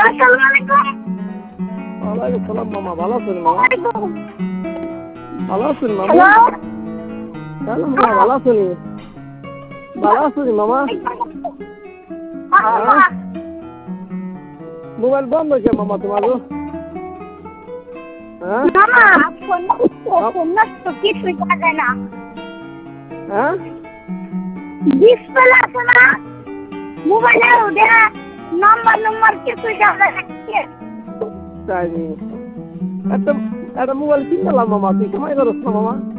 আসসালামু আলাইকুম। ওয়ালাইকুম সালাম মামা, ভালো আছেন মামা? ভালো আছেন মামা? হ্যালো। হ্যালো মামা, ভালো আছেন? ভালো আছেন মামা? হ্যাঁ, মোবাইল বন্ধ কে মামা তোমার? হ্যাঁ মামা ফোন নষ্ট কিছুই করা যায় না। হ্যাঁ, ডিসপ্লে আছে না মোবাইলে, ওটা নাম্বার কিছুই যাবে না। তাই নি। একটা একটা মোবাইল কিনলাম মামা, তুই কামাই করছ না মামা?